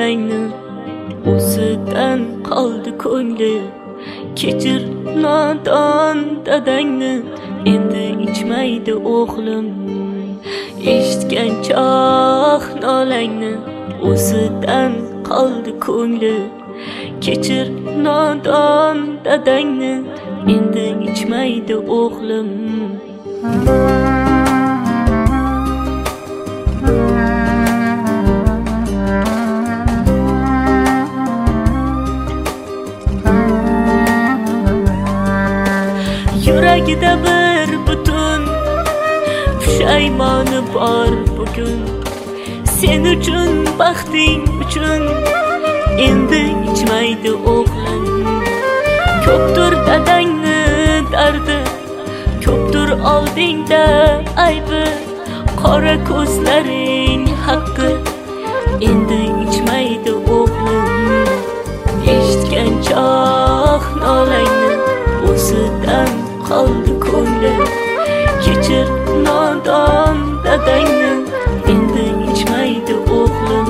dadangni, o'zidan qoldi ko'ngli. Kechir nodon dadangni, endi ichmaydi o'g'lim. Eshitgan choh nolangni, o'zidan qoldi ko'ngli. Kechir nodon dadangni, endi ichmaydi o'g'lim. Yuragida bir butun pushaymoni bor bugun. Sen uchun, baxting uchun endi ichmaydi o'g'lim. Ko'pdir dadangni dardi, ko'pdir oldingda aybi. Qora ko'zlaring haqqi, endi ichmaydi o'g'lim. Eshitgan choh nolangni, o'zidan qoldi ko'ngli. Kechir nodon dadangni, endi ichmaydi o'g'lim.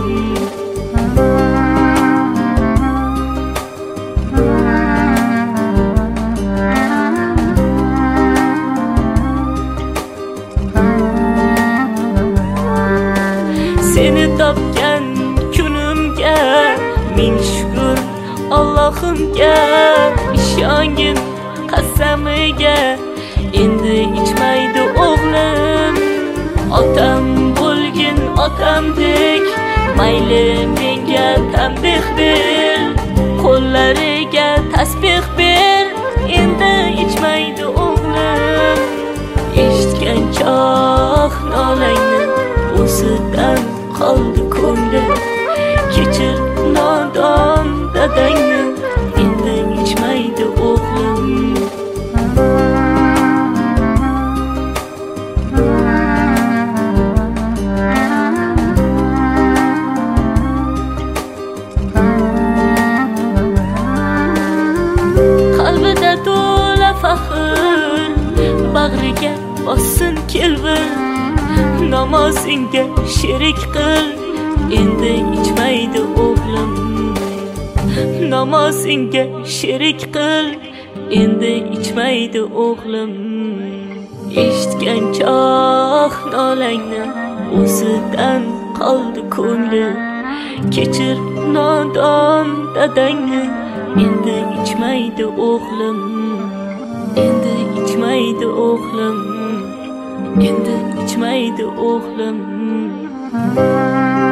Seni topgan kunimga ming shukr Allohimga. Ishongin qasamiga, endi ichmaydi o'g'lim. Otam bo'lgin otamdek, mayli menga tanbeh ber. Qo'llariga tasbeh ber, endi ichmaydi o'g'lim. Eshitgan choh nolangni, o'zidan qoldi ko'ngli. Kechir nodon dadangni, endi ichmaydi o'g'lim. Qalbida to'la faxr, bag'riga bossin kelbir. Namozingga sherik qil, endi ichmaydi o'g'lim. Namozingga sherik qil, endi ichmaydi o'g'lim. Eshitgan choh nolangni, o'zidan qoldi ko'ngli. Kechir nodon dadangni, endi ichmaydi o'g'lim. Endi ichmaydi o'g'lim. Endi ichmaydi o'g'lim.